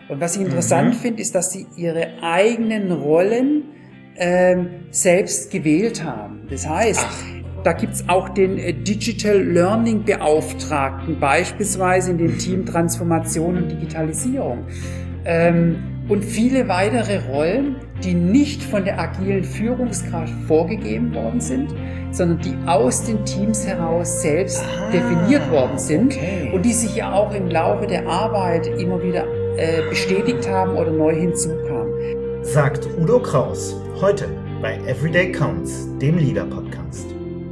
Und was ich interessant finde, ist, dass sie ihre eigenen Rollen selbst gewählt haben. Das heißt, da gibt's auch den Digital Learning Beauftragten, beispielsweise in dem Team Transformation und Digitalisierung. Und viele weitere Rollen, die nicht von der agilen Führungskraft vorgegeben worden sind, sondern die aus den Teams heraus selbst definiert worden sind und die sich ja auch im Laufe der Arbeit immer wieder bestätigt haben oder neu hinzukamen. Sagt Udo Kraus, heute bei Everyday Counts, dem Leader-Podcast.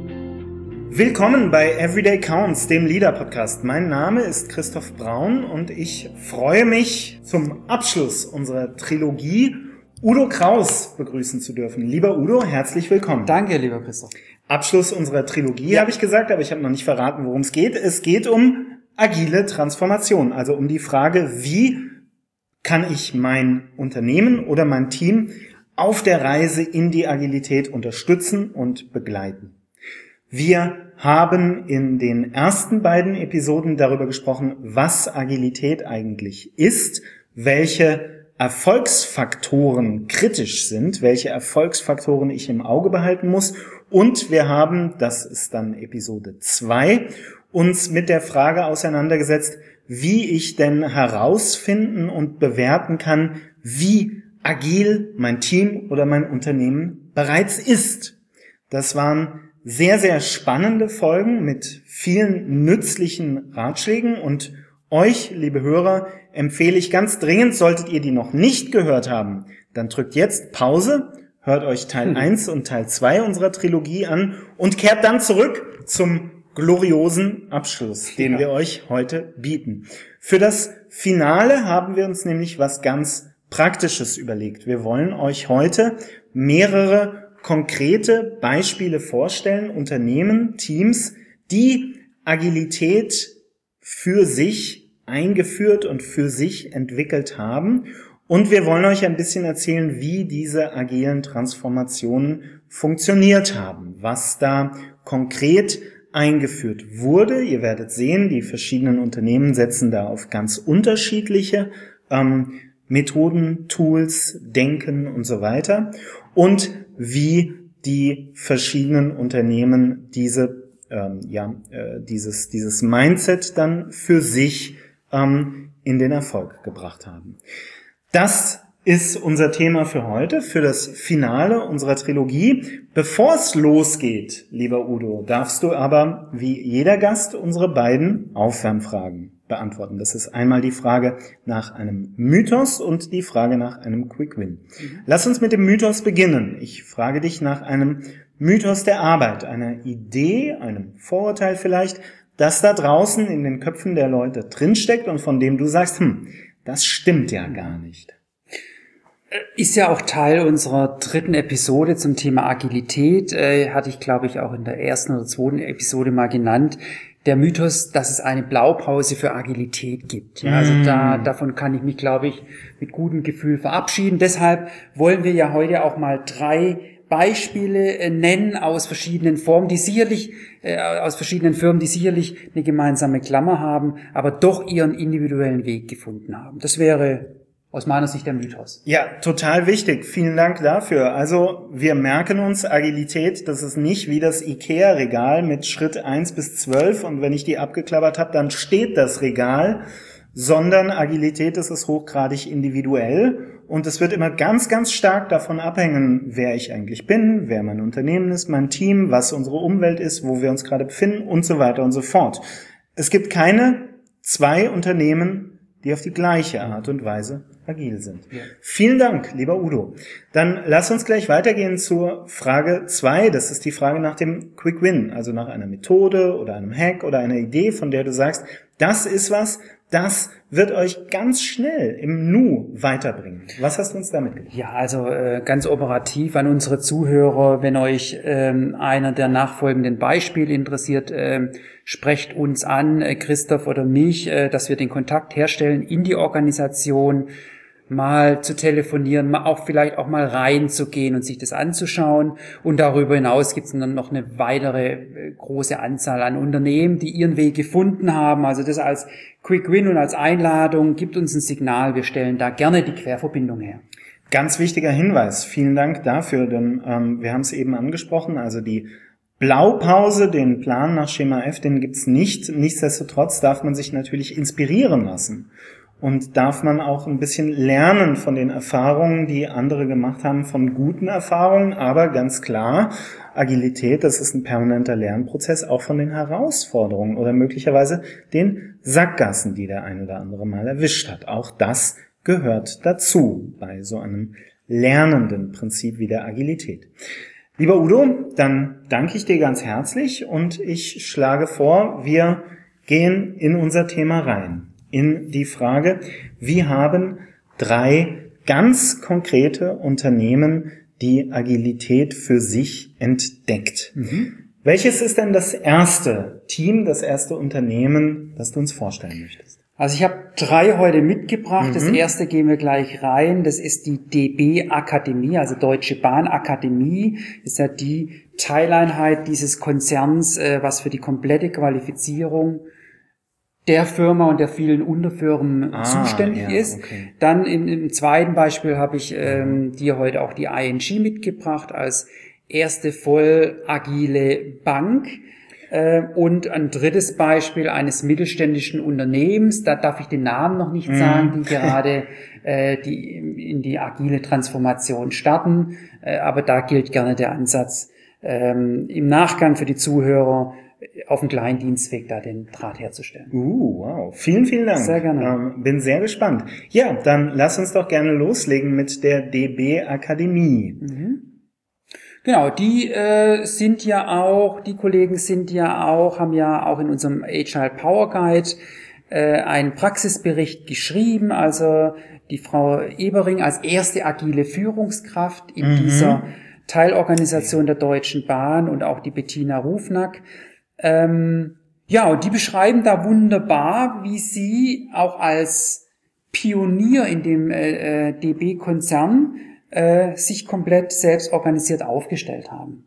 Willkommen bei Everyday Counts, dem Leader-Podcast. Mein Name ist Christoph Braun und ich freue mich, zum Abschluss unserer Trilogie Udo Kraus begrüßen zu dürfen. Lieber Udo, herzlich willkommen. Danke, lieber Christoph. Abschluss unserer Trilogie, habe ich gesagt, aber ich habe noch nicht verraten, worum es geht. Es geht um agile Transformation, also um die Frage, wie kann ich mein Unternehmen oder mein Team auf der Reise in die Agilität unterstützen und begleiten. Wir haben in den ersten beiden Episoden darüber gesprochen, was Agilität eigentlich ist, welche Erfolgsfaktoren kritisch sind, welche Erfolgsfaktoren ich im Auge behalten muss. Und wir haben, das ist dann Episode 2, uns mit der Frage auseinandergesetzt, wie ich denn herausfinden und bewerten kann, wie agil mein Team oder mein Unternehmen bereits ist. Das waren sehr, sehr spannende Folgen mit vielen nützlichen Ratschlägen und euch, liebe Hörer, empfehle ich ganz dringend, solltet ihr die noch nicht gehört haben, dann drückt jetzt Pause, hört euch Teil 1 und Teil 2 unserer Trilogie an und kehrt dann zurück zum gloriosen Abschluss, den wir euch heute bieten. Für das Finale haben wir uns nämlich was ganz Praktisches überlegt. Wir wollen euch heute mehrere konkrete Beispiele vorstellen, Unternehmen, Teams, die Agilität für sich eingeführt und für sich entwickelt haben. Und wir wollen euch ein bisschen erzählen, wie diese agilen Transformationen funktioniert haben, was da konkret eingeführt wurde. Ihr werdet sehen, die verschiedenen Unternehmen setzen da auf ganz unterschiedliche Methoden, Tools, Denken und so weiter. Und wie die verschiedenen Unternehmen dieses Mindset dann für sich in den Erfolg gebracht haben. Das ist unser Thema für heute, für das Finale unserer Trilogie. Bevor es losgeht, lieber Udo, darfst du aber wie jeder Gast unsere beiden Aufwärmfragen beantworten. Das ist einmal die Frage nach einem Mythos und die Frage nach einem Quick Win. Lass uns mit dem Mythos beginnen. Ich frage dich nach einem Mythos der Arbeit, einer Idee, einem Vorurteil vielleicht, das da draußen in den Köpfen der Leute drinsteckt und von dem du sagst, das stimmt ja gar nicht. Ist ja auch Teil unserer dritten Episode zum Thema Agilität, hatte ich, glaube ich, auch in der ersten oder zweiten Episode mal genannt. Der Mythos, dass es eine Blaupause für Agilität gibt. Ja, also davon kann ich mich, glaube ich, mit gutem Gefühl verabschieden. Deshalb wollen wir ja heute auch mal 3 Beispiele nennen aus verschiedenen Firmen, die sicherlich eine gemeinsame Klammer haben, aber doch ihren individuellen Weg gefunden haben. Das wäre aus meiner Sicht der Mythos. Ja, total wichtig. Vielen Dank dafür. Also wir merken uns, Agilität, das ist nicht wie das IKEA-Regal mit Schritt 1 bis 12 und wenn ich die abgeklappert habe, dann steht das Regal, sondern Agilität, das ist hochgradig individuell und es wird immer ganz, ganz stark davon abhängen, wer ich eigentlich bin, wer mein Unternehmen ist, mein Team, was unsere Umwelt ist, wo wir uns gerade befinden und so weiter und so fort. Es gibt keine 2 Unternehmen, die auf die gleiche Art und Weise agil sind. Ja. Vielen Dank, lieber Udo. Dann lass uns gleich weitergehen zur Frage 2. Das ist die Frage nach dem Quick Win, also nach einer Methode oder einem Hack oder einer Idee, von der du sagst, das ist was, das wird euch ganz schnell im Nu weiterbringen. Was hast du uns damit gedacht? Ja, also ganz operativ an unsere Zuhörer, wenn euch einer der nachfolgenden Beispiele interessiert, sprecht uns an, Christoph oder mich, dass wir den Kontakt herstellen in die Organisation. mal zu telefonieren, vielleicht auch mal reinzugehen und sich das anzuschauen. Und darüber hinaus gibt es dann noch eine weitere große Anzahl an Unternehmen, die ihren Weg gefunden haben. Also das als Quick Win und als Einladung, gibt uns ein Signal, wir stellen da gerne die Querverbindung her. Ganz wichtiger Hinweis, vielen Dank dafür, denn wir haben es eben angesprochen, also die Blaupause, den Plan nach Schema F, den gibt's nicht. Nichtsdestotrotz darf man sich natürlich inspirieren lassen und darf man auch ein bisschen lernen von den Erfahrungen, die andere gemacht haben, von guten Erfahrungen, aber ganz klar, Agilität, das ist ein permanenter Lernprozess, auch von den Herausforderungen oder möglicherweise den Sackgassen, die der ein oder andere mal erwischt hat. Auch das gehört dazu bei so einem lernenden Prinzip wie der Agilität. Lieber Udo, dann danke ich dir ganz herzlich und ich schlage vor, wir gehen in unser Thema rein, in die Frage, wie haben 3 ganz konkrete Unternehmen die Agilität für sich entdeckt? Welches ist denn das erste Team, das erste Unternehmen, das du uns vorstellen möchtest? Also ich habe 3 heute mitgebracht. Das erste gehen wir gleich rein. Das ist die DB Akademie, also Deutsche Bahn Akademie. Das ist ja die Teileinheit dieses Konzerns, was für die komplette Qualifizierung der Firma und der vielen Unterfirmen zuständig ist. Okay. Dann im zweiten Beispiel habe ich dir heute auch die ING mitgebracht als erste voll agile Bank. Und ein drittes Beispiel eines mittelständischen Unternehmens, da darf ich den Namen noch nicht sagen, die gerade die in die agile Transformation starten, aber da gilt gerne der Ansatz, im Nachgang für die Zuhörer auf dem kleinen Dienstweg da den Draht herzustellen. Wow. Vielen, vielen Dank. Sehr gerne. Bin sehr gespannt. Ja, dann lass uns doch gerne loslegen mit der DB Akademie. Genau, die Kollegen haben ja auch in unserem Agile Power Guide einen Praxisbericht geschrieben, also die Frau Ebering als erste agile Führungskraft in dieser Teilorganisation der Deutschen Bahn und auch die Bettina Rufnack. Und die beschreiben da wunderbar, wie sie auch als Pionier in dem DB-Konzern sich komplett selbst organisiert aufgestellt haben.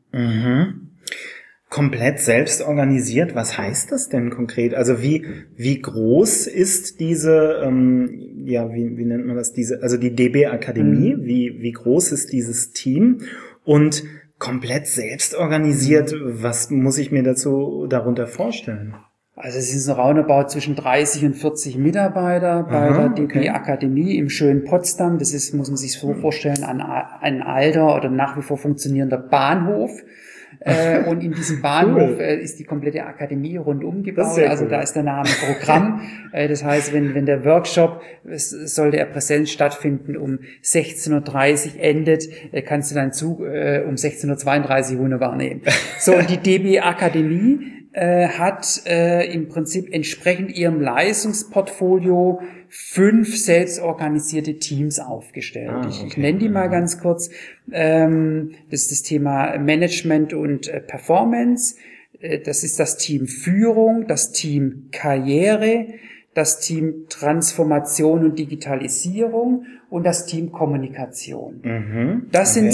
Komplett selbst organisiert, was heißt das denn konkret? Also wie groß ist diese, wie nennt man das, also die DB Akademie, wie groß ist dieses Team? Und komplett selbst organisiert, was muss ich mir darunter vorstellen? Also es ist ein Roundabout zwischen 30 und 40 Mitarbeiter bei der DB Akademie im schönen Potsdam. Das ist, muss man sich so vorstellen, ein alter oder nach wie vor funktionierender Bahnhof. Und in diesem Bahnhof ist die komplette Akademie rundum gebaut. Also da ist der Name Programm. Das heißt, wenn der Workshop, sollte er Präsenz stattfinden, um 16:30 Uhr endet, kannst du deinen Zug um 16:32 Uhr wunderbar nehmen. So, und die DB Akademie hat im Prinzip entsprechend ihrem Leistungsportfolio 5 selbstorganisierte Teams aufgestellt. Ich nenne die mal ganz kurz. Das ist das Thema Management und Performance. Das ist das Team Führung, das Team Karriere, das Team Transformation und Digitalisierung und das Team Kommunikation. Das sind,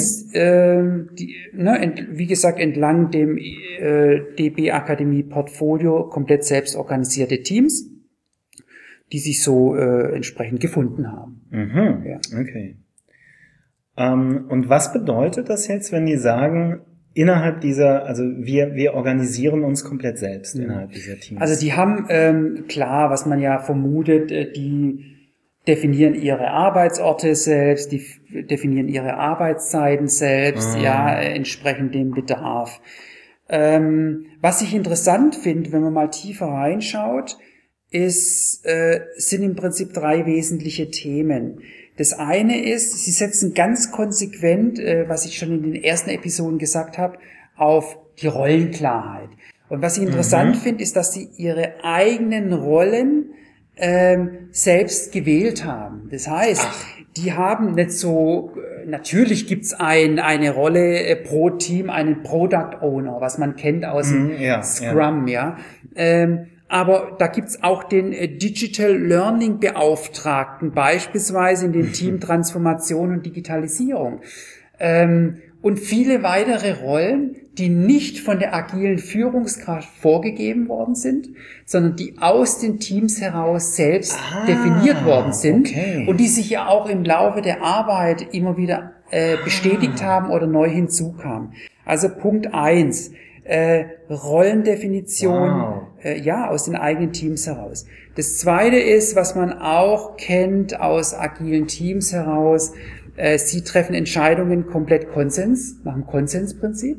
wie gesagt, entlang dem DB Akademie Portfolio komplett selbst organisierte Teams, die sich so entsprechend gefunden haben. Ja. Okay. Und was bedeutet das jetzt, wenn die sagen, innerhalb dieser, also wir organisieren uns komplett selbst innerhalb dieser Teams? Also die haben, klar, was man ja vermutet, die definieren ihre Arbeitsorte selbst, die definieren ihre Arbeitszeiten selbst, entsprechend dem Bedarf. Was ich interessant finde, wenn man mal tiefer reinschaut, sind im Prinzip 3 wesentliche Themen. Das eine ist, sie setzen ganz konsequent, was ich schon in den ersten Episoden gesagt habe, auf die Rollenklarheit. Und was ich interessant finde, ist, dass sie ihre eigenen Rollen selbst gewählt haben. Das heißt, die haben nicht so, natürlich gibt's eine Rolle pro Team, einen Product Owner, was man kennt aus dem Scrum, Aber da gibt's auch den Digital Learning Beauftragten, beispielsweise in dem Team Transformation und Digitalisierung. Und viele weitere Rollen, die nicht von der agilen Führungskraft vorgegeben worden sind, sondern die aus den Teams heraus selbst definiert worden sind und die sich ja auch im Laufe der Arbeit immer wieder bestätigt haben oder neu hinzukamen. Also Punkt 1, Rollendefinition, aus den eigenen Teams heraus. Das Zweite ist, was man auch kennt aus agilen Teams heraus, sie treffen Entscheidungen komplett Konsens, nach dem Konsensprinzip.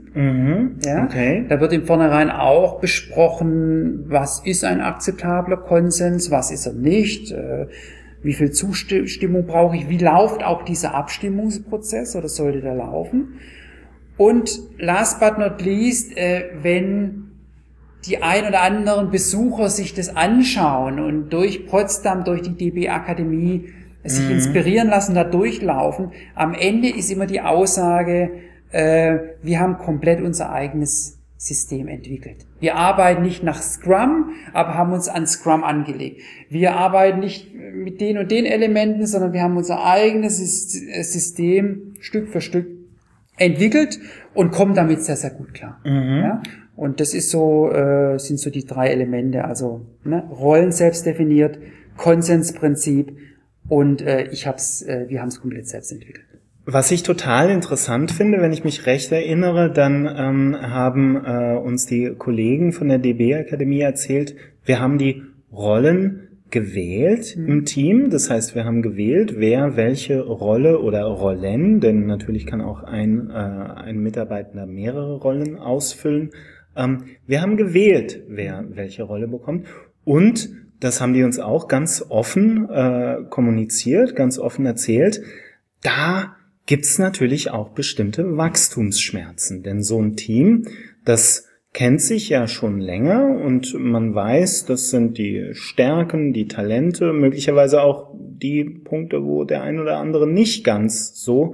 Da wird im Vornherein auch besprochen, was ist ein akzeptabler Konsens, was ist er nicht, wie viel Zustimmung brauche ich, wie läuft auch dieser Abstimmungsprozess oder sollte der laufen. Und last but not least, wenn die ein oder anderen Besucher sich das anschauen und durch Potsdam, durch die DB Akademie sich inspirieren lassen, da durchlaufen. Am Ende ist immer die Aussage, wir haben komplett unser eigenes System entwickelt. Wir arbeiten nicht nach Scrum, aber haben uns an Scrum angelegt. Wir arbeiten nicht mit den und den Elementen, sondern wir haben unser eigenes System Stück für Stück entwickelt und kommen damit sehr, sehr gut klar. Ja? Und das ist so, sind so die 3 Elemente, also Rollen selbst definiert, Konsensprinzip und wir haben es komplett selbst entwickelt. Was ich total interessant finde, wenn ich mich recht erinnere, dann haben uns die Kollegen von der DB Akademie erzählt, wir haben die Rollen gewählt im Team. Das heißt, wir haben gewählt, wer welche Rolle oder Rollen, denn natürlich kann auch ein Mitarbeitender mehrere Rollen ausfüllen. Wir haben gewählt, wer welche Rolle bekommt. Und das haben die uns auch ganz offen kommuniziert, ganz offen erzählt. Da gibt's natürlich auch bestimmte Wachstumsschmerzen. Denn so ein Team, das kennt sich ja schon länger und man weiß, das sind die Stärken, die Talente, möglicherweise auch die Punkte, wo der ein oder andere nicht ganz so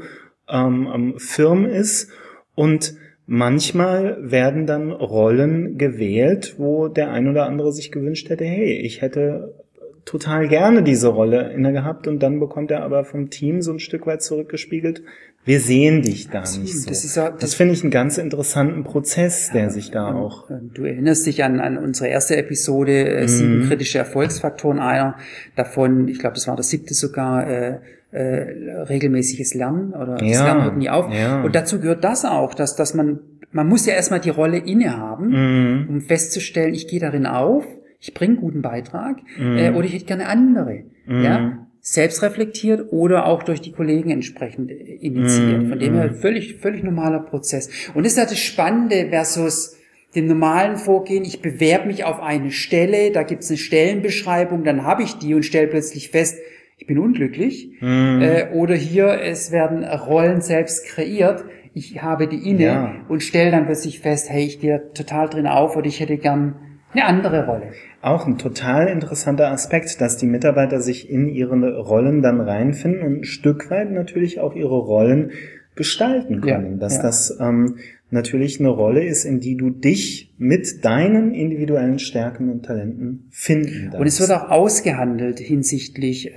firm ist. Und manchmal werden dann Rollen gewählt, wo der ein oder andere sich gewünscht hätte, hey, ich hätte total gerne diese Rolle inne gehabt und dann bekommt er aber vom Team so ein Stück weit zurückgespiegelt, wir sehen dich da nicht so. Das finde ich einen ganz interessanten Prozess, der sich da auch... Du erinnerst dich an unsere erste Episode, 7 kritische Erfolgsfaktoren, einer davon, ich glaube, das war der 7. sogar, regelmäßiges Lernen oder das Lernen hört nie auf. Ja. Und dazu gehört das auch, dass man muss ja erstmal die Rolle innehaben, um festzustellen, ich gehe darin auf, ich bringe guten Beitrag oder ich hätte gerne andere. Ja? Selbst reflektiert oder auch durch die Kollegen entsprechend initiiert. Von dem her völlig normaler Prozess. Und das ist ja das Spannende versus dem normalen Vorgehen. Ich bewerbe mich auf eine Stelle, da gibt's eine Stellenbeschreibung, dann habe ich die und stelle plötzlich fest, ich bin unglücklich. Oder hier, es werden Rollen selbst kreiert. Ich habe die inne und stelle dann plötzlich fest, hey, ich gehe total drin auf oder ich hätte gern eine andere Rolle. Auch ein total interessanter Aspekt, dass die Mitarbeiter sich in ihre Rollen dann reinfinden und ein Stück weit natürlich auch ihre Rollen gestalten können. Dass das natürlich eine Rolle ist, in die du dich mit deinen individuellen Stärken und Talenten finden darfst. Und es wird auch ausgehandelt hinsichtlich,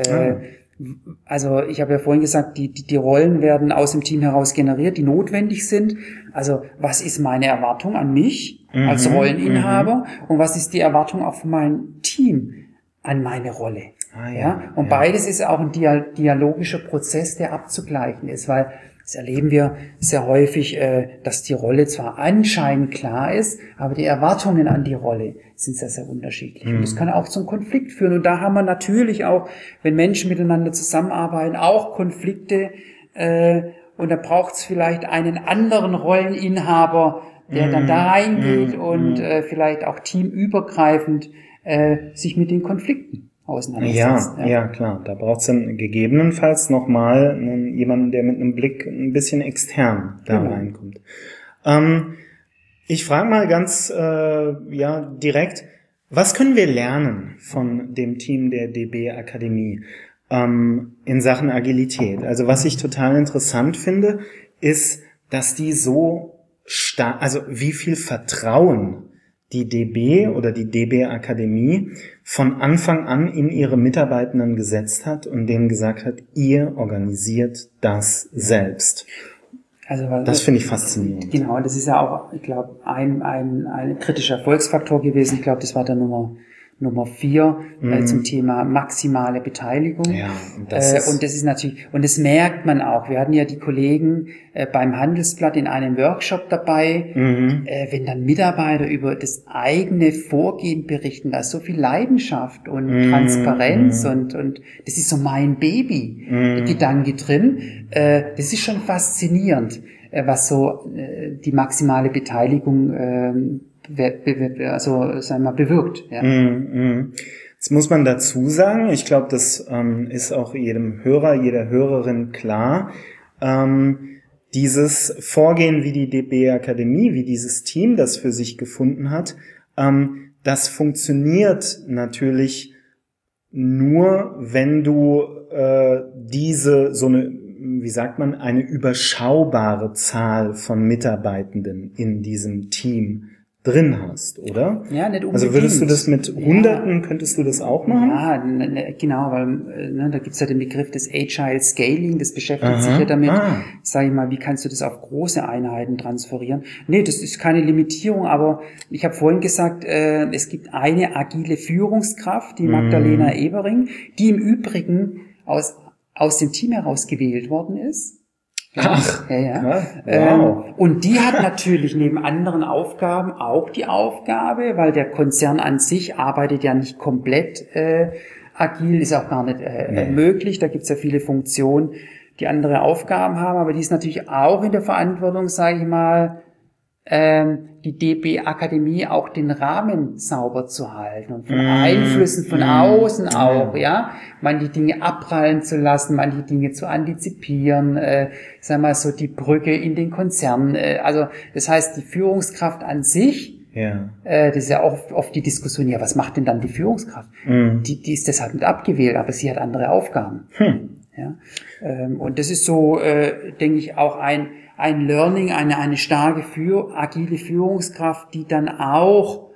also ich habe ja vorhin gesagt, die Rollen werden aus dem Team heraus generiert, die notwendig sind. Also was ist meine Erwartung an mich als Rolleninhaber und was ist die Erwartung auch von meinem Team an meine Rolle? Und beides ist auch ein dialogischer Prozess, der abzugleichen ist, weil das erleben wir sehr häufig, dass die Rolle zwar anscheinend klar ist, aber die Erwartungen an die Rolle sind sehr, sehr unterschiedlich. Und das kann auch zum Konflikt führen. Und da haben wir natürlich auch, wenn Menschen miteinander zusammenarbeiten, auch Konflikte. Und da braucht es vielleicht einen anderen Rolleninhaber, der dann da reingeht und vielleicht auch teamübergreifend sich mit den Konflikten auseinandersetzt. Ja, klar. Da braucht es dann gegebenenfalls nochmal jemanden, der mit einem Blick ein bisschen extern da reinkommt. Ich frage mal ganz direkt, was können wir lernen von dem Team der DB Akademie in Sachen Agilität? Also was ich total interessant finde, ist, dass die so stark, also wie viel Vertrauen die DB oder die DB Akademie von Anfang an in ihre Mitarbeitenden gesetzt hat und denen gesagt hat, ihr organisiert das selbst. Also, das finde ich faszinierend. Genau, das ist ja auch, ich glaube, ein kritischer Erfolgsfaktor gewesen. Ich glaube, das war der Nummer 4 zum Thema maximale Beteiligung. Ja, und das ist natürlich, und das merkt man auch. Wir hatten ja die Kollegen beim Handelsblatt in einem Workshop dabei. Wenn dann Mitarbeiter über das eigene Vorgehen berichten, da ist so viel Leidenschaft und Transparenz und das ist so mein Baby-Gedanke drin. Das ist schon faszinierend, was so die maximale Beteiligung bewirkt. Ja. Jetzt muss man dazu sagen, ich glaube, das ist auch jedem Hörer, jeder Hörerin klar, dieses Vorgehen wie die DB Akademie, wie dieses Team das für sich gefunden hat, das funktioniert natürlich nur, wenn du eine überschaubare Zahl von Mitarbeitenden in diesem Team drin hast, oder? Ja, nicht unbedingt. Also würdest du das mit Hunderten, könntest du das auch machen? Ja, genau, weil da gibt's ja den Begriff des Agile Scaling, das beschäftigt sich ja damit, sag ich mal, wie kannst du das auf große Einheiten transferieren? Nee, das ist keine Limitierung, aber ich habe vorhin gesagt, es gibt eine agile Führungskraft, die Magdalena Ebering, die im Übrigen aus dem Team heraus gewählt worden ist. Ach, ja. Wow. Und die hat natürlich neben anderen Aufgaben auch die Aufgabe, weil der Konzern an sich arbeitet ja nicht komplett agil, ist auch gar nicht möglich. Da gibt's ja viele Funktionen, die andere Aufgaben haben, aber die ist natürlich auch in der Verantwortung, sage ich mal, die DB Akademie auch den Rahmen sauber zu halten und von Einflüssen von außen auch, ja, manche Dinge abprallen zu lassen, manche Dinge zu antizipieren, sagen wir mal so die Brücke in den Konzern, also das heißt die Führungskraft an sich, das ist ja auch oft die Diskussion, ja, was macht denn dann die Führungskraft? Die ist deshalb nicht abgewählt, aber sie hat andere Aufgaben. Ja, und das ist so, denke ich, auch ein Learning, eine starke agile Führungskraft, die dann auch,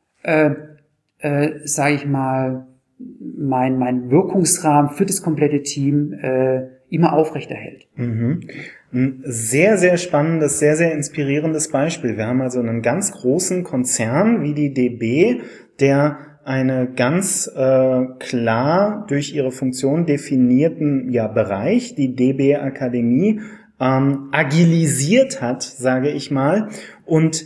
sage ich mal, mein Wirkungsrahmen für das komplette Team immer aufrechterhält. Ein sehr, sehr spannendes, sehr, sehr inspirierendes Beispiel. Wir haben also einen ganz großen Konzern wie die DB, der eine ganz klar durch ihre Funktion definierten Bereich, die DB Akademie, agilisiert hat, sage ich mal, und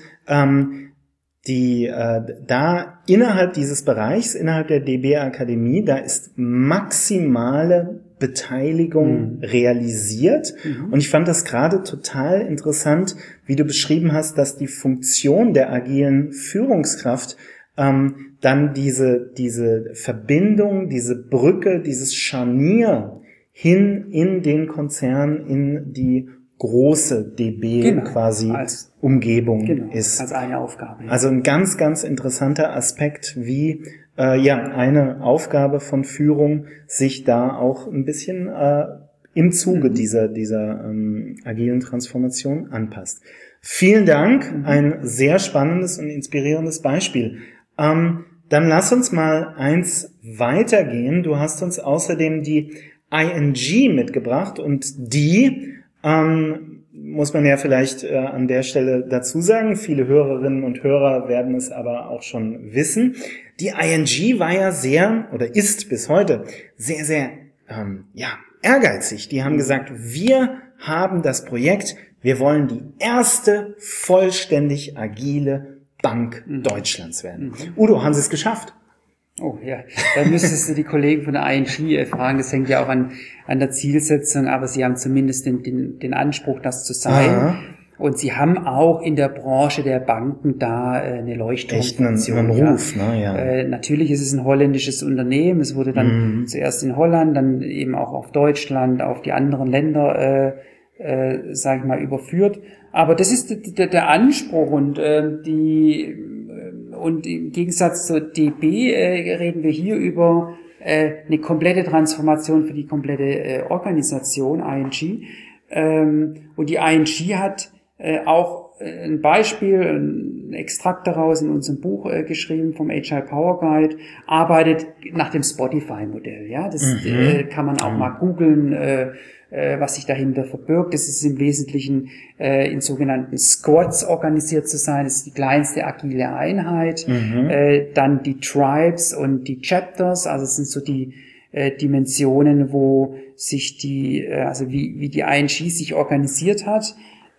da innerhalb dieses Bereichs, innerhalb der DB Akademie, da ist maximale Beteiligung realisiert. Und ich fand das gerade total interessant, wie du beschrieben hast, dass die Funktion der agilen Führungskraft dann diese Verbindung, diese Brücke, dieses Scharnier hin in den Konzern, in die große DB quasi als Umgebung ist. Als eine Aufgabe. Ja. Also ein ganz, ganz interessanter Aspekt, wie eine Aufgabe von Führung sich da auch ein bisschen im Zuge dieser agilen Transformation anpasst. Vielen Dank, ein sehr spannendes und inspirierendes Beispiel. Dann lass uns mal eins weitergehen. Du hast uns außerdem die ING mitgebracht und die muss man ja vielleicht an der Stelle dazu sagen, viele Hörerinnen und Hörer werden es aber auch schon wissen. Die ING war ja ist bis heute sehr, sehr ehrgeizig. Die haben gesagt, wir haben das Projekt, wir wollen die erste vollständig agile Bank Deutschlands werden. Udo, haben Sie es geschafft? Oh ja, da müsstest du die Kollegen von der ING fragen, das hängt ja auch an der Zielsetzung, aber sie haben zumindest den Anspruch, das zu sein. Aha. Und sie haben auch in der Branche der Banken da eine Leuchtturmfunktion. Echt einen Ruf, ne? Ja. Natürlich ist es ein holländisches Unternehmen, es wurde dann zuerst in Holland, dann eben auch auf Deutschland, auf die anderen Länder, sage ich mal, überführt. Aber das ist der Anspruch und und im Gegensatz zur DB reden wir hier über eine komplette Transformation für die komplette Organisation ING. Und die ING hat auch ein Beispiel, ein Extrakt daraus in unserem Buch geschrieben vom Agile Power Guide, arbeitet nach dem Spotify-Modell. Ja, das kann man auch mal googeln, was sich dahinter verbirgt. Das ist im Wesentlichen in sogenannten Squads organisiert zu sein. Das ist die kleinste agile Einheit. Dann die Tribes und die Chapters, also es sind so die Dimensionen, wo sich wie die ING sich organisiert hat.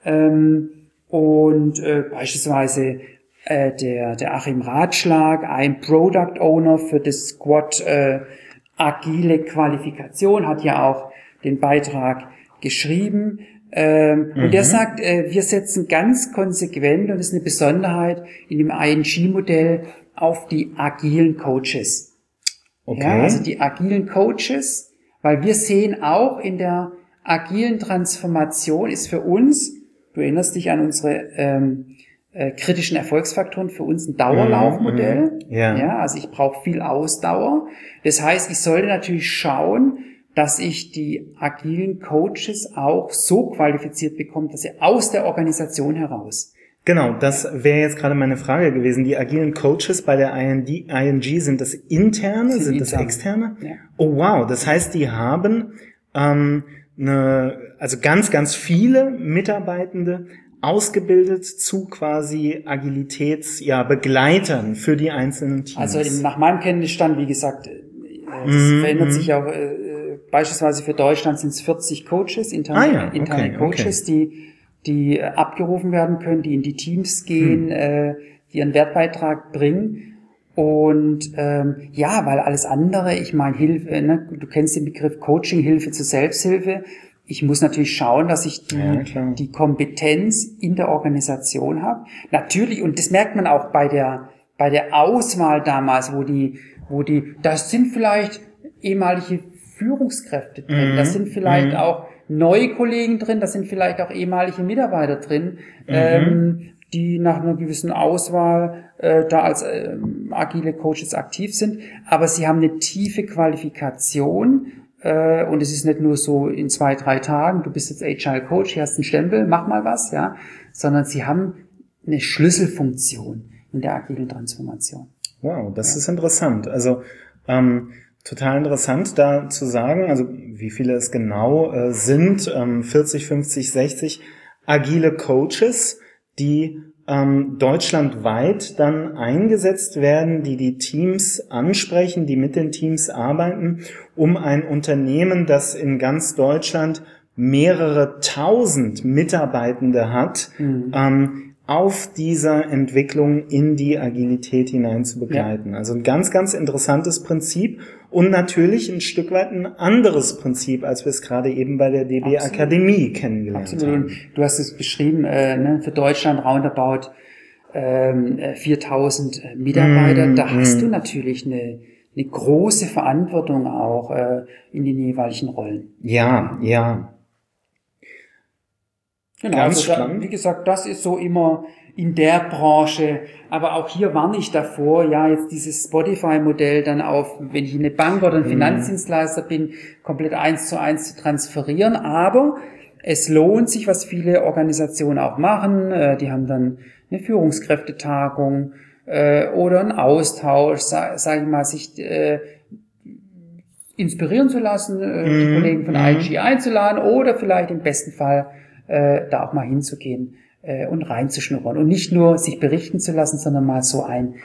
Beispielsweise der Achim Ratschlag, ein Product Owner für das Squad agile Qualifikation, hat ja auch den Beitrag geschrieben. Und der sagt, wir setzen ganz konsequent, und das ist eine Besonderheit in dem ING-Modell, auf die agilen Coaches. Okay. Ja, also die agilen Coaches, weil wir sehen auch in der agilen Transformation ist für uns, du erinnerst dich an unsere kritischen Erfolgsfaktoren, für uns ein Dauerlaufmodell. Ja, also ich brauche viel Ausdauer. Das heißt, ich sollte natürlich schauen, dass ich die agilen Coaches auch so qualifiziert bekomme, dass sie aus der Organisation heraus. Genau, das wäre jetzt gerade meine Frage gewesen. Die agilen Coaches bei der ING, sind das interne, sind das externe? Ja. Oh wow, das heißt, die haben also ganz, ganz viele Mitarbeitende ausgebildet zu quasi Agilitätsbegleitern für die einzelnen Teams. Also nach meinem Kenntnisstand, wie gesagt, das verändert sich auch, beispielsweise für Deutschland sind es 40 Coaches, interne Coaches, die abgerufen werden können, die in die Teams gehen, die ihren Wertbeitrag bringen. Und weil alles andere, ich meine Hilfe, ne, du kennst den Begriff Coaching, Hilfe zur Selbsthilfe. Ich muss natürlich schauen, dass ich die Kompetenz in der Organisation habe. Natürlich, und das merkt man auch bei der Auswahl damals, das sind vielleicht ehemalige Führungskräfte drin, das sind vielleicht auch neue Kollegen drin, das sind vielleicht auch ehemalige Mitarbeiter drin, die nach einer gewissen Auswahl da als agile Coaches aktiv sind, aber sie haben eine tiefe Qualifikation und es ist nicht nur so in 2-3 Tagen, du bist jetzt Agile Coach, hier hast einen Stempel, mach mal was, ja, sondern sie haben eine Schlüsselfunktion in der agilen Transformation. Wow, das ist interessant. Also total interessant da zu sagen, also wie viele es genau sind, 40, 50, 60 agile Coaches, die deutschlandweit dann eingesetzt werden, die Teams ansprechen, die mit den Teams arbeiten, um ein Unternehmen, das in ganz Deutschland mehrere tausend Mitarbeitende hat, auf dieser Entwicklung in die Agilität hinein zu begleiten. Ja. Also ein ganz, ganz interessantes Prinzip und natürlich ein Stück weit ein anderes Prinzip, als wir es gerade eben bei der DB Akademie kennengelernt haben. Du hast es beschrieben, für Deutschland roundabout 4.000 Mitarbeiter. Da hast du natürlich eine große Verantwortung auch in den jeweiligen Rollen. Ja. Genau, also wie gesagt, das ist so immer in der Branche, aber auch hier warne ich davor, jetzt dieses Spotify-Modell dann wenn ich eine Bank oder ein Finanzdienstleister bin, komplett 1:1 zu transferieren, aber es lohnt sich, was viele Organisationen auch machen, die haben dann eine Führungskräftetagung oder einen Austausch, sage ich mal, sich inspirieren zu lassen, die Kollegen von ING einzuladen oder vielleicht im besten Fall da auch mal hinzugehen und reinzuschnuppern und nicht nur sich berichten zu lassen, sondern mal so ein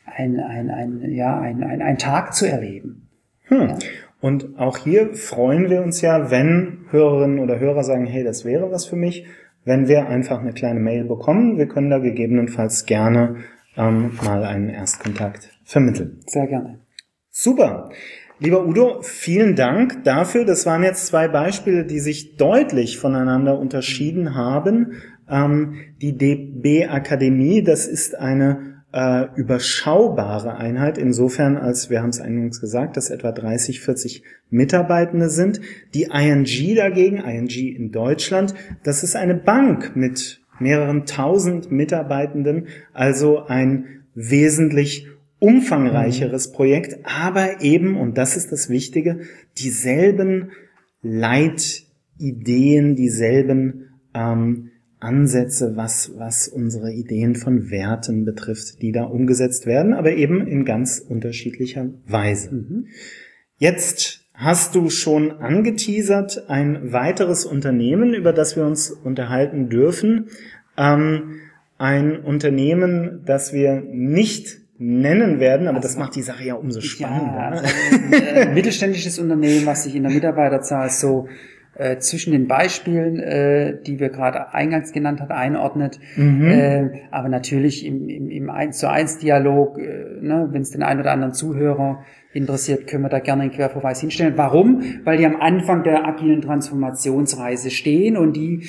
Tag zu erleben. Ja. Und auch hier freuen wir uns ja, wenn Hörerinnen oder Hörer sagen, hey, das wäre was für mich, wenn wir einfach eine kleine Mail bekommen. Wir können da gegebenenfalls gerne mal einen Erstkontakt vermitteln. Sehr gerne. Super. Lieber Udo, vielen Dank dafür. Das waren jetzt 2 Beispiele, die sich deutlich voneinander unterschieden haben. Die DB Akademie, das ist eine überschaubare Einheit, insofern als, wir haben es eingangs gesagt, dass etwa 30, 40 Mitarbeitende sind. Die ING dagegen, ING in Deutschland, das ist eine Bank mit mehreren tausend Mitarbeitenden, also ein wesentlich umfangreicheres Projekt, aber eben, und das ist das Wichtige, dieselben Leitideen, dieselben Ansätze, was unsere Ideen von Werten betrifft, die da umgesetzt werden, aber eben in ganz unterschiedlicher Weise. Jetzt hast du schon angeteasert ein weiteres Unternehmen, über das wir uns unterhalten dürfen. Ein Unternehmen, das wir nicht nennen werden, aber das macht die Sache ja umso spannender. Ja, also ein mittelständisches Unternehmen, was sich in der Mitarbeiterzahl so zwischen den Beispielen, die wir gerade eingangs genannt hat, einordnet. Aber natürlich im 1:1 Dialog, wenn es den einen oder anderen Zuhörer interessiert, können wir da gerne einen Querverweis hinstellen. Warum? Weil die am Anfang der agilen Transformationsreise stehen und die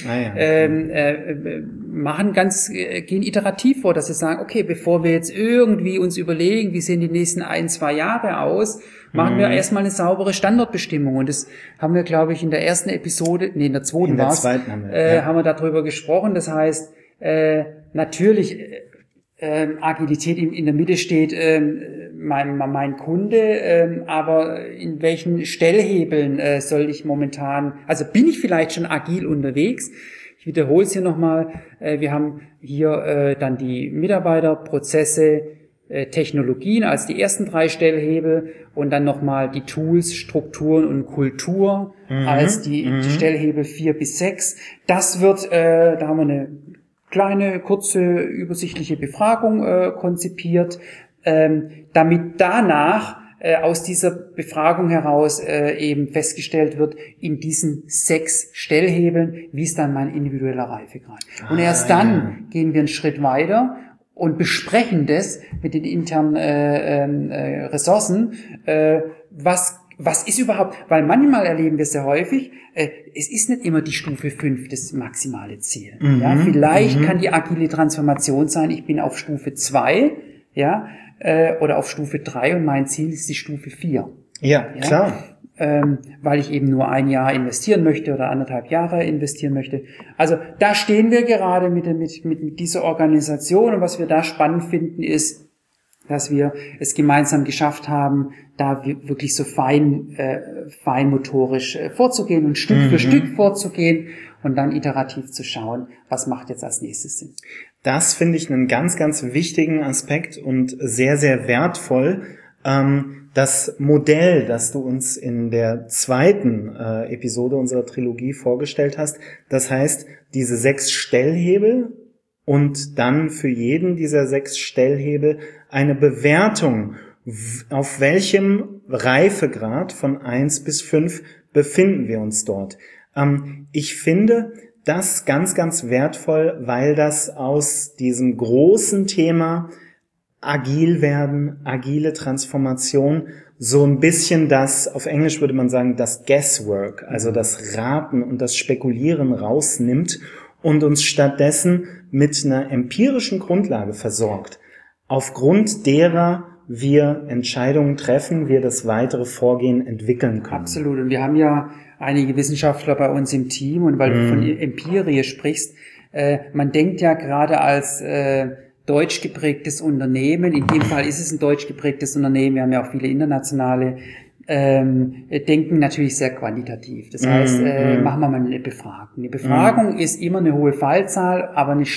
gehen iterativ vor, dass sie sagen, okay, bevor wir jetzt irgendwie uns überlegen, wie sehen die nächsten 1-2 Jahre aus, machen wir erstmal eine saubere Standortbestimmung. Und das haben wir, glaube ich, in der ersten Episode, in der zweiten haben wir darüber gesprochen. Das heißt, natürlich, Agilität in der Mitte steht mein Kunde, aber in welchen Stellhebeln soll ich momentan, also bin ich vielleicht schon agil unterwegs? Ich wiederhole es hier nochmal. Wir haben hier dann die Mitarbeiter, Prozesse, Technologien als die ersten 3 Stellhebel und dann nochmal die Tools, Strukturen und Kultur als die Stellhebel 4 bis 6. Das wird, da haben wir eine kleine, kurze, übersichtliche Befragung konzipiert, damit danach aus dieser Befragung heraus eben festgestellt wird, in diesen 6 Stellhebeln, wie ist dann mein individueller Reifegrad. Und erst dann gehen wir einen Schritt weiter und besprechen das mit den internen Ressourcen, was ist überhaupt, weil manchmal erleben wir es sehr häufig, es ist nicht immer die Stufe 5 das maximale Ziel. Ja, vielleicht kann die agile Transformation sein, ich bin auf Stufe 2, oder auf Stufe 3 und mein Ziel ist die Stufe 4. Ja, klar. Weil ich eben nur 1 Jahr investieren möchte oder 1,5 Jahre investieren möchte. Also da stehen wir gerade mit dieser Organisation und was wir da spannend finden ist, dass wir es gemeinsam geschafft haben, da wirklich so feinmotorisch vorzugehen und Stück für Stück vorzugehen und dann iterativ zu schauen, was macht jetzt als nächstes Sinn. Das finde ich einen ganz, ganz wichtigen Aspekt und sehr, sehr wertvoll. Das Modell, das du uns in der zweiten Episode unserer Trilogie vorgestellt hast, das heißt, diese 6 Stellhebel und dann für jeden dieser 6 Stellhebel eine Bewertung, auf welchem Reifegrad von 1 bis 5 befinden wir uns dort. Ich finde das ganz, ganz wertvoll, weil das aus diesem großen Thema agil werden, agile Transformation, so ein bisschen das, auf Englisch würde man sagen, das Guesswork, also das Raten und das Spekulieren rausnimmt und uns stattdessen mit einer empirischen Grundlage versorgt, aufgrund derer wir Entscheidungen treffen, wir das weitere Vorgehen entwickeln können. Absolut. Und wir haben ja einige Wissenschaftler bei uns im Team und weil du von Empirie sprichst, man denkt ja gerade als deutsch geprägtes Unternehmen, in dem Fall ist es ein deutsch geprägtes Unternehmen, wir haben ja auch viele internationale, denken natürlich sehr quantitativ. Das heißt, machen wir mal eine Befragung. Eine Befragung ist immer eine hohe Fallzahl, aber eine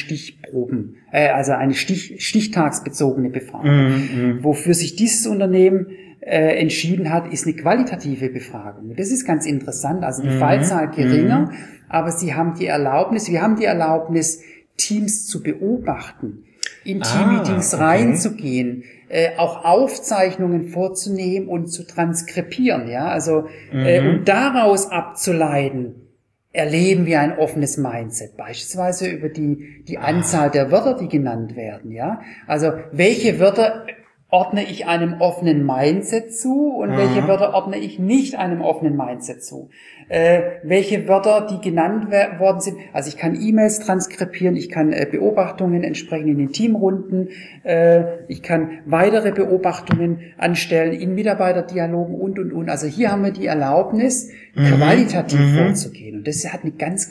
eine stichtagsbezogene Befragung. Wofür sich dieses Unternehmen entschieden hat, ist eine qualitative Befragung. Das ist ganz interessant, also die Fallzahl geringer, aber wir haben die Erlaubnis, Teams zu beobachten, in Teammeetings reinzugehen, auch Aufzeichnungen vorzunehmen und zu transkribieren, und daraus abzuleiten, erleben wir ein offenes Mindset, beispielsweise über die Anzahl der Wörter, die genannt werden, Also, welche Wörter ordne ich einem offenen Mindset zu und welche Wörter ordne ich nicht einem offenen Mindset zu? Welche Wörter, die genannt worden sind, also ich kann E-Mails transkribieren, ich kann Beobachtungen entsprechend in den Teamrunden, ich kann weitere Beobachtungen anstellen in Mitarbeiterdialogen und. Also hier haben wir die Erlaubnis, qualitativ vorzugehen. Und das hat eine ganz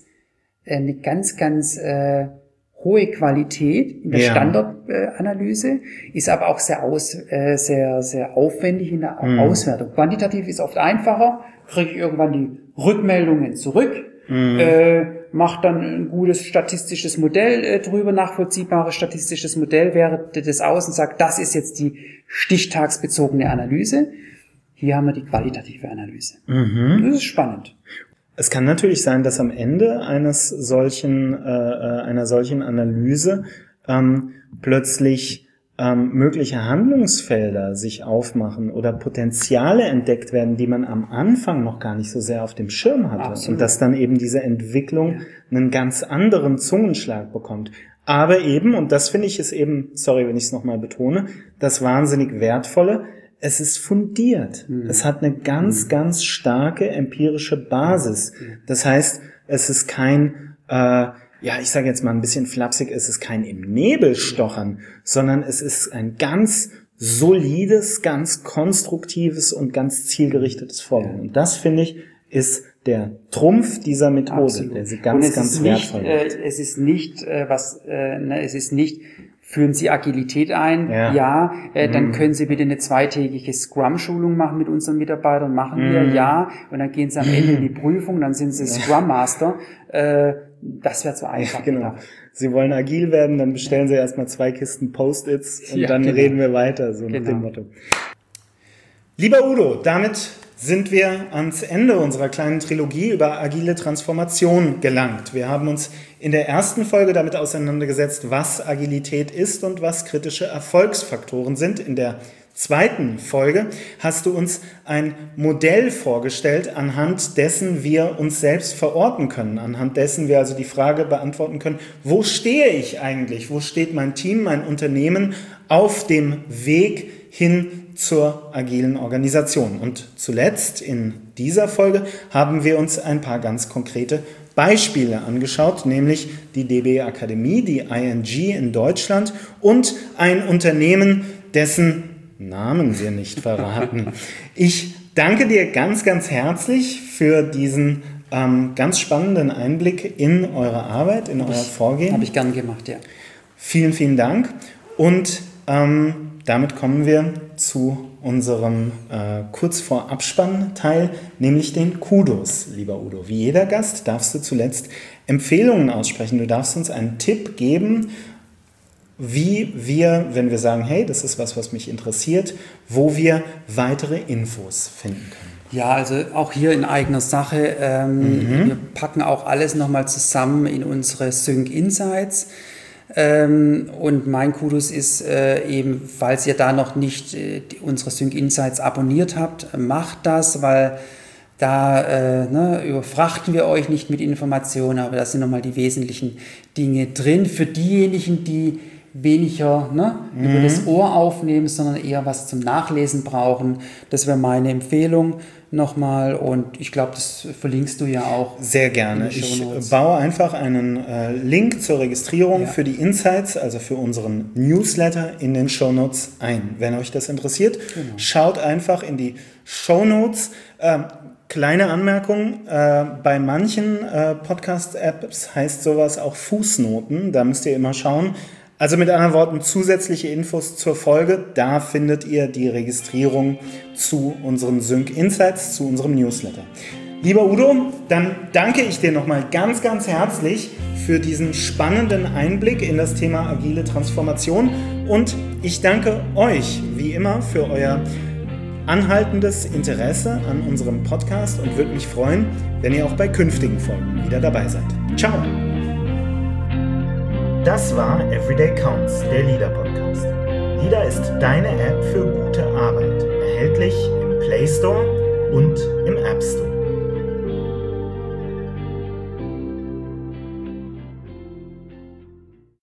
hohe Qualität in der Standortanalyse, ist aber auch sehr aufwendig in der Auswertung. Quantitativ ist oft einfacher, kriege ich irgendwann die Rückmeldungen zurück macht dann ein gutes statistisches Modell drüber, nachvollziehbares statistisches Modell, wertet das aus und sagt, das ist jetzt die stichtagsbezogene Analyse. Hier haben wir die qualitative Analyse. Das ist spannend. Es kann natürlich sein, dass am Ende einer solchen Analyse plötzlich mögliche Handlungsfelder sich aufmachen oder Potenziale entdeckt werden, die man am Anfang noch gar nicht so sehr auf dem Schirm hatte. Absolut. Und dass dann eben diese Entwicklung einen ganz anderen Zungenschlag bekommt. Aber eben, und das finde ich ist eben, sorry, wenn ich es nochmal betone, das wahnsinnig Wertvolle, es ist fundiert. Es hat eine ganz, ganz starke empirische Basis. Das heißt, es ist kein ich sage jetzt mal ein bisschen flapsig, es ist kein im Nebel stochern, sondern es ist ein ganz solides, ganz konstruktives und ganz zielgerichtetes Vorgehen. Und das, finde ich, ist der Trumpf dieser Methode. Absolut. Der ist ganz wertvoll. Es ist nicht, führen Sie Agilität ein? Ja. Dann können Sie bitte eine 2-tägige Scrum-Schulung machen mit unseren Mitarbeitern. Machen wir, ja. Und dann gehen Sie am Ende in die Prüfung, dann sind Sie Scrum Master. Das wäre zu einfach. Ja, genau. Sie wollen agil werden, dann bestellen Sie erstmal 2 Kisten Post-its und dann reden wir weiter, so nach dem Motto. Lieber Udo, damit sind wir ans Ende unserer kleinen Trilogie über agile Transformation gelangt. Wir haben uns in der ersten Folge damit auseinandergesetzt, was Agilität ist und was kritische Erfolgsfaktoren sind. In der zweiten Folge hast du uns ein Modell vorgestellt, anhand dessen wir uns selbst verorten können, anhand dessen wir also die Frage beantworten können, wo stehe ich eigentlich, wo steht mein Team, mein Unternehmen auf dem Weg hin zur agilen Organisation. Und zuletzt in dieser Folge haben wir uns ein paar ganz konkrete Beispiele angeschaut, nämlich die DB Akademie, die ING in Deutschland und ein Unternehmen, dessen Namen wir nicht verraten. Ich danke dir ganz, ganz herzlich für diesen ganz spannenden Einblick in eure Arbeit, in euer Vorgehen. Habe ich gern gemacht, ja. Vielen, vielen Dank. Und damit kommen wir zu unserem kurz vor Abspann-Teil, nämlich den Kudos, lieber Udo. Wie jeder Gast darfst du zuletzt Empfehlungen aussprechen. Du darfst uns einen Tipp geben, wie wir, wenn wir sagen, hey, das ist was mich interessiert, wo wir weitere Infos finden können. Ja, also auch hier in eigener Sache. Wir packen auch alles nochmal zusammen in unsere Sync Insights. Und mein Kudos ist eben, falls ihr da noch nicht unsere Sync Insights abonniert habt, macht das, weil da überfrachten wir euch nicht mit Informationen, aber da sind nochmal die wesentlichen Dinge drin. Für diejenigen, die weniger über das Ohr aufnehmen, sondern eher was zum Nachlesen brauchen. Das wäre meine Empfehlung nochmal und ich glaube, das verlinkst du ja auch. Sehr gerne. Ich baue einfach einen Link zur Registrierung für die Insights, also für unseren Newsletter in den Shownotes ein. Wenn euch das interessiert, schaut einfach in die Shownotes. Kleine Anmerkung, bei manchen Podcast-Apps heißt sowas auch Fußnoten, da müsst ihr immer schauen. Also mit anderen Worten, zusätzliche Infos zur Folge, da findet ihr die Registrierung zu unseren Sync Insights, zu unserem Newsletter. Lieber Udo, dann danke ich dir nochmal ganz, ganz herzlich für diesen spannenden Einblick in das Thema agile Transformation und ich danke euch wie immer für euer anhaltendes Interesse an unserem Podcast und würde mich freuen, wenn ihr auch bei künftigen Folgen wieder dabei seid. Ciao! Das war Everyday Counts, der LIDA Podcast. LIDA ist deine App für gute Arbeit, erhältlich im Play Store und im App Store.